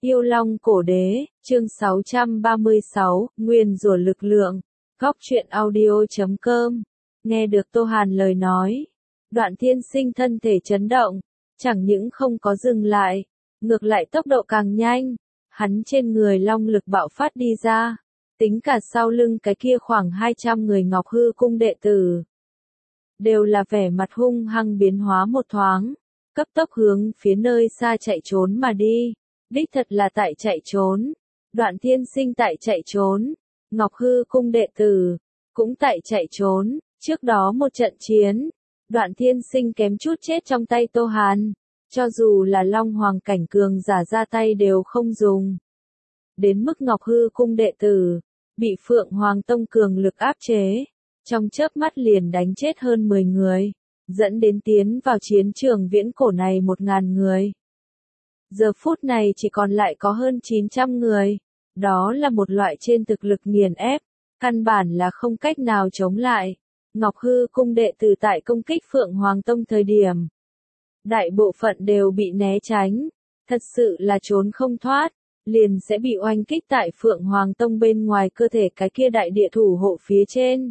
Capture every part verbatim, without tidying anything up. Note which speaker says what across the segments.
Speaker 1: Yêu Long Cổ Đế, chương sáu trăm ba mươi sáu, Nguyên rủa lực lượng. Góc truyện audio chấm com. Nghe được Tô Hàn lời nói, Đoạn Thiên Sinh thân thể chấn động, chẳng những không có dừng lại, ngược lại tốc độ càng nhanh, hắn trên người long lực bạo phát đi ra, tính cả sau lưng cái kia khoảng hai trăm người Ngọc Hư cung đệ tử. Đều là vẻ mặt hung hăng biến hóa một thoáng, cấp tốc hướng phía nơi xa chạy trốn mà đi. Đích thật là tại chạy trốn, Đoạn Thiên Sinh tại chạy trốn, Ngọc Hư cung đệ tử cũng tại chạy trốn. Trước đó một trận chiến, Đoạn Thiên Sinh kém chút chết trong tay Tô Hàn, cho dù là Long Hoàng cảnh cường giả ra tay đều không dùng. Đến mức Ngọc Hư cung đệ tử bị Phượng Hoàng Tông cường lực áp chế, trong chớp mắt liền đánh chết hơn mười người, dẫn đến tiến vào chiến trường viễn cổ này một ngàn người. Giờ phút này chỉ còn lại có hơn chín trăm người, đó là một loại trên thực lực nghiền ép, căn bản là không cách nào chống lại. Ngọc Hư cung đệ tử tại công kích Phượng Hoàng Tông thời điểm, đại bộ phận đều bị né tránh, thật sự là trốn không thoát, liền sẽ bị oanh kích tại Phượng Hoàng Tông bên ngoài cơ thể cái kia đại địa thủ hộ phía trên.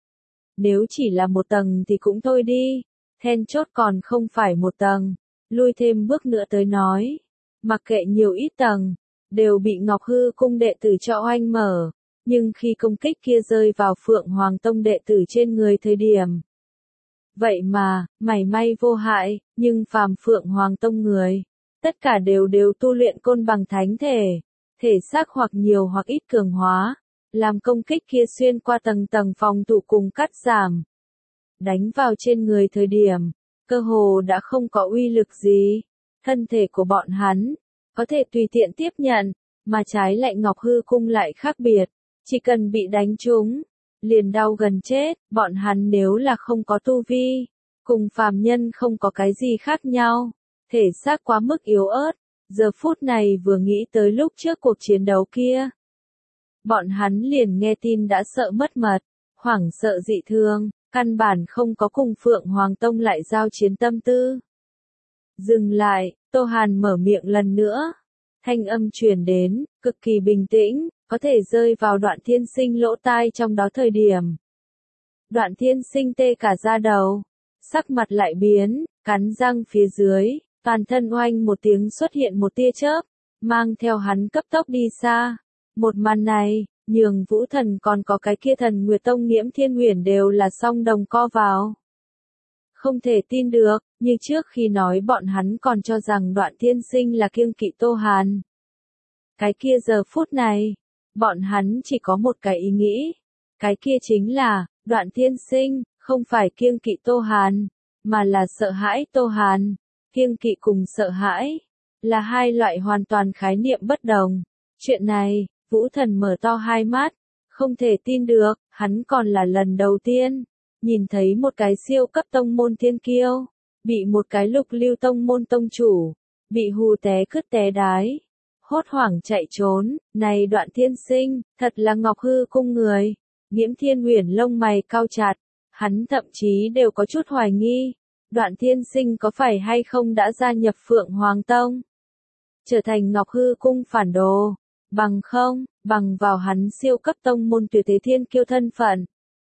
Speaker 1: Nếu chỉ là một tầng thì cũng thôi đi, then chốt còn không phải một tầng, lui thêm bước nữa tới nói. Mặc kệ nhiều ít tầng, đều bị Ngọc Hư cung đệ tử cho oanh mở, nhưng khi công kích kia rơi vào Phượng Hoàng Tông đệ tử trên người thời điểm. Vậy mà, mảy may vô hại, nhưng phàm Phượng Hoàng Tông người, tất cả đều đều tu luyện côn bằng thánh thể, thể xác hoặc nhiều hoặc ít cường hóa, làm công kích kia xuyên qua tầng tầng phòng thủ cùng cắt giảm. Đánh vào trên người thời điểm, cơ hồ đã không có uy lực gì. Thân thể của bọn hắn có thể tùy tiện tiếp nhận, mà trái lại Ngọc Hư cung lại khác biệt, chỉ cần bị đánh trúng, liền đau gần chết. Bọn hắn nếu là không có tu vi, cùng phàm nhân không có cái gì khác nhau, thể xác quá mức yếu ớt. Giờ phút này vừa nghĩ tới lúc trước cuộc chiến đấu kia, bọn hắn liền nghe tin đã sợ mất mật, hoảng sợ dị thường, căn bản không có cùng Phượng Hoàng Tông lại giao chiến tâm tư. Dừng lại, Tô Hàn mở miệng lần nữa. Thanh âm truyền đến, cực kỳ bình tĩnh, có thể rơi vào Đoạn Thiên Sinh lỗ tai trong đó thời điểm. Đoạn Thiên Sinh tê cả da đầu, sắc mặt lại biến, cắn răng phía dưới, toàn thân oanh một tiếng xuất hiện một tia chớp, mang theo hắn cấp tốc đi xa. Một màn này, nhường Vũ Thần còn có cái kia Thần Nguyệt Tông Nghiễm Thiên Huyền đều là song đồng co vào. Không thể tin được, như trước khi nói bọn hắn còn cho rằng Đoạn Thiên Sinh là kiêng kỵ Tô Hàn. Cái kia giờ phút này, bọn hắn chỉ có một cái ý nghĩ. Cái kia chính là, Đoạn Thiên Sinh, không phải kiêng kỵ Tô Hàn, mà là sợ hãi Tô Hàn. Kiêng kỵ cùng sợ hãi, là hai loại hoàn toàn khái niệm bất đồng. Chuyện này, Vũ Thần mở to hai mắt, không thể tin được, hắn còn là lần đầu tiên nhìn thấy một cái siêu cấp tông môn thiên kiêu, bị một cái lục lưu tông môn tông chủ, bị hù té cứt té đái, hốt hoảng chạy trốn. Này Đoạn Thiên Sinh, thật là Ngọc Hư cung người. Nghiễm Thiên Huyền lông mày cau chặt, hắn thậm chí đều có chút hoài nghi, Đoạn Thiên Sinh có phải hay không đã gia nhập Phượng Hoàng Tông, trở thành Ngọc Hư cung phản đồ, bằng không, bằng vào hắn siêu cấp tông môn tuyệt thế thiên kiêu thân phận.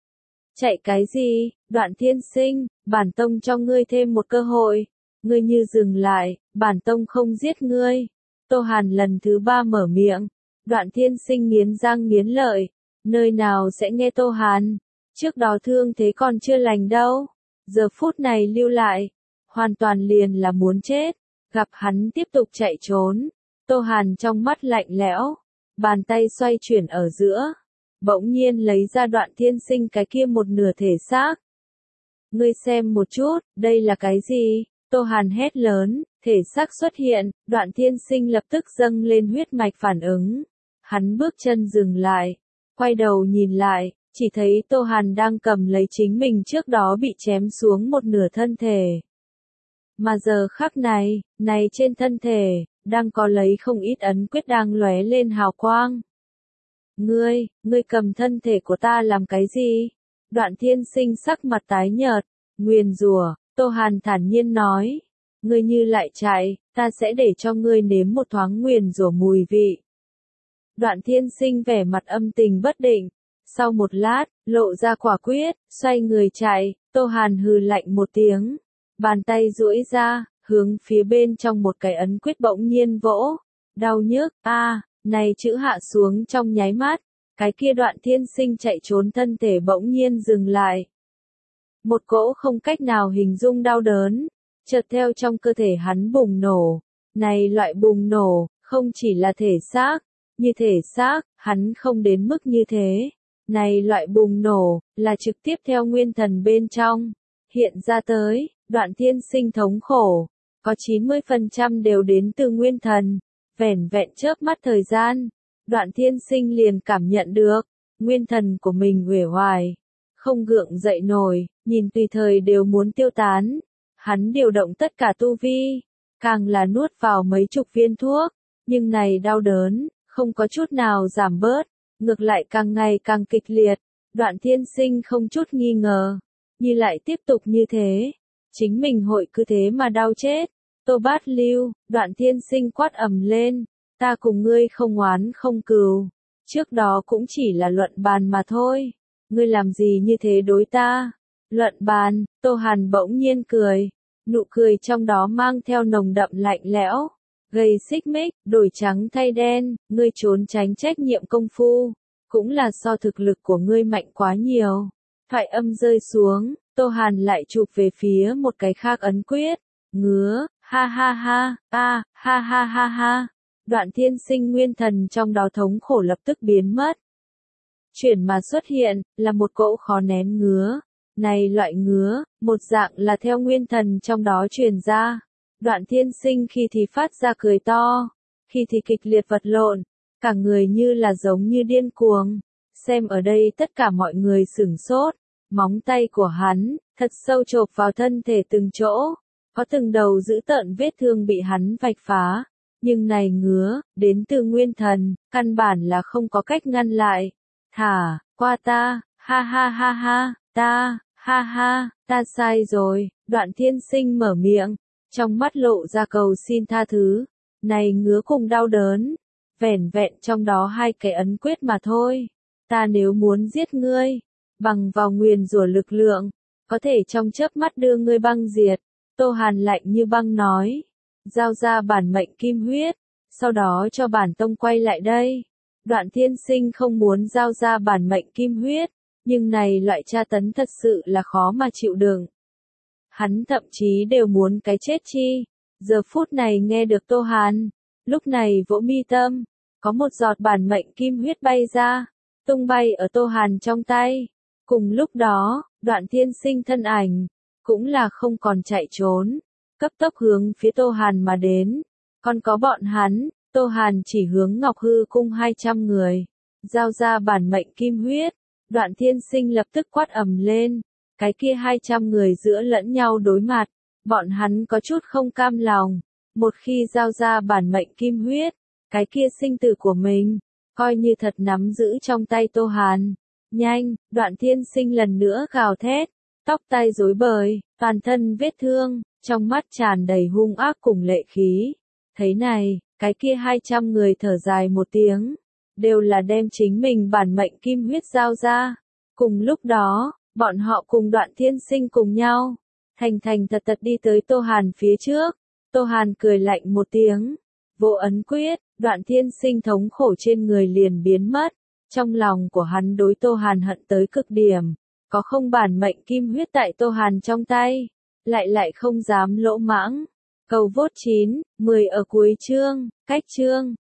Speaker 1: Chạy cái gì, Đoạn Thiên Sinh, bản tông cho ngươi thêm một cơ hội, ngươi như dừng lại, bản tông không giết ngươi. Tô Hàn lần thứ ba mở miệng, Đoạn Thiên Sinh nghiến răng nghiến lợi, nơi nào sẽ nghe Tô Hàn, trước đó thương thế còn chưa lành đâu, giờ phút này lưu lại, hoàn toàn liền là muốn chết. Gặp hắn tiếp tục chạy trốn, Tô Hàn trong mắt lạnh lẽo, bàn tay xoay chuyển ở giữa, bỗng nhiên lấy ra Đoạn Thiên Sinh cái kia một nửa thể xác. Ngươi xem một chút, đây là cái gì? Tô Hàn hét lớn, thể xác xuất hiện, Đoạn Thiên Sinh lập tức dâng lên huyết mạch phản ứng. Hắn bước chân dừng lại, quay đầu nhìn lại, chỉ thấy Tô Hàn đang cầm lấy chính mình trước đó bị chém xuống một nửa thân thể. Mà giờ khắc này, này trên thân thể, đang có lấy không ít ấn quyết đang lóe lên hào quang. Ngươi, ngươi cầm thân thể của ta làm cái gì? Đoạn Thiên Sinh sắc mặt tái nhợt, nguyền rủa. Tô Hàn thản nhiên nói. ngươi như lại chạy, ta sẽ để cho ngươi nếm một thoáng nguyền rủa mùi vị. Đoạn Thiên Sinh vẻ mặt âm tình bất định, sau một lát, lộ ra quả quyết, xoay người chạy, Tô Hàn hừ lạnh một tiếng, bàn tay duỗi ra, hướng phía bên trong một cái ấn quyết bỗng nhiên vỗ, đau nhức, a, à, này chữ hạ xuống trong nháy mắt, cái kia Đoạn Thiên Sinh chạy trốn thân thể bỗng nhiên dừng lại. Một cỗ không cách nào hình dung đau đớn, chợt theo trong cơ thể hắn bùng nổ, này loại bùng nổ, không chỉ là thể xác, như thể xác, hắn không đến mức như thế. Này loại bùng nổ, là trực tiếp theo nguyên thần bên trong, hiện ra tới, Đoạn Thiên Sinh thống khổ, có chín mươi phần trăm đều đến từ nguyên thần, vẻn vẹn chớp mắt thời gian, Đoạn Thiên Sinh liền cảm nhận được, nguyên thần của mình uể oải, không gượng dậy nổi, nhìn tùy thời đều muốn tiêu tán, hắn điều động tất cả tu vi, càng là nuốt vào mấy chục viên thuốc, nhưng này đau đớn, không có chút nào giảm bớt. Ngược lại càng ngày càng kịch liệt, Đoạn Thiên Sinh không chút nghi ngờ, như lại tiếp tục như thế, chính mình hội cứ thế mà đau chết. Tô Bát Lưu, Đoạn Thiên Sinh quát ầm lên, ta cùng ngươi không oán không cừu, trước đó cũng chỉ là luận bàn mà thôi, ngươi làm gì như thế đối ta? Luận bàn, Tô Hàn bỗng nhiên cười, nụ cười trong đó mang theo nồng đậm lạnh lẽo. Gây xích mích, đổi trắng thay đen, ngươi trốn tránh trách nhiệm công phu, cũng là so thực lực của ngươi mạnh quá nhiều. Thoại âm rơi xuống, Tô Hàn lại chụp về phía một cái khác ấn quyết, ngứa, ha ha ha, a, ha ha ha ha. Đoạn Thiên Sinh nguyên thần trong đó thống khổ lập tức biến mất. Chuyển mà xuất hiện, là một cỗ khó nén ngứa. Này loại ngứa, một dạng là theo nguyên thần trong đó truyền ra. Đoạn Thiên Sinh khi thì phát ra cười to, khi thì kịch liệt vật lộn, cả người như là giống như điên cuồng. Xem ở đây tất cả mọi người sửng sốt, móng tay của hắn, thật sâu chộp vào thân thể từng chỗ, có từng đầu dữ tợn vết thương bị hắn vạch phá, nhưng này ngứa, đến từ nguyên thần, căn bản là không có cách ngăn lại. Thả, qua ta, ha ha ha ha, ta, ha ha, ta sai rồi, Đoạn Thiên Sinh mở miệng. Trong mắt lộ ra cầu xin tha thứ, này ngứa cùng đau đớn, vẻn vẹn trong đó hai cái ấn quyết mà thôi. Ta nếu muốn giết ngươi, bằng vào nguyền rủa lực lượng, có thể trong chớp mắt đưa ngươi băng diệt. Tô Hàn lạnh như băng nói, giao ra bản mệnh kim huyết, sau đó cho bản tông quay lại đây. Đoạn Thiên Sinh không muốn giao ra bản mệnh kim huyết, nhưng này loại tra tấn thật sự là khó mà chịu đựng. Hắn thậm chí đều muốn cái chết chi. Giờ phút này nghe được Tô Hàn, lúc này vỗ mi tâm, có một giọt bản mệnh kim huyết bay ra, tung bay ở Tô Hàn trong tay. Cùng lúc đó, Đoạn Thiên Sinh thân ảnh, cũng là không còn chạy trốn, cấp tốc hướng phía Tô Hàn mà đến. Còn có bọn hắn, Tô Hàn chỉ hướng Ngọc Hư cung hai trăm người, giao ra bản mệnh kim huyết. Đoạn Thiên Sinh lập tức quát ầm lên. Cái kia hai trăm người giữa lẫn nhau đối mặt, bọn hắn có chút không cam lòng, một khi giao ra bản mệnh kim huyết, cái kia sinh tử của mình, coi như thật nắm giữ trong tay Tô Hàn. Nhanh, Đoạn Thiên Sinh lần nữa gào thét, tóc tai rối bời, toàn thân vết thương, trong mắt tràn đầy hung ác cùng lệ khí. Thấy này, cái kia hai trăm người thở dài một tiếng, đều là đem chính mình bản mệnh kim huyết giao ra. Cùng lúc đó, bọn họ cùng Đoạn Thiên Sinh cùng nhau, thành thành thật thật đi tới Tô Hàn phía trước. Tô Hàn cười lạnh một tiếng, vô ấn quyết, Đoạn Thiên Sinh thống khổ trên người liền biến mất. Trong lòng của hắn đối Tô Hàn hận tới cực điểm, có không bản mệnh kim huyết tại Tô Hàn trong tay, lại lại không dám lỗ mãng. Cầu vốt chín, mười ở cuối chương, cách chương.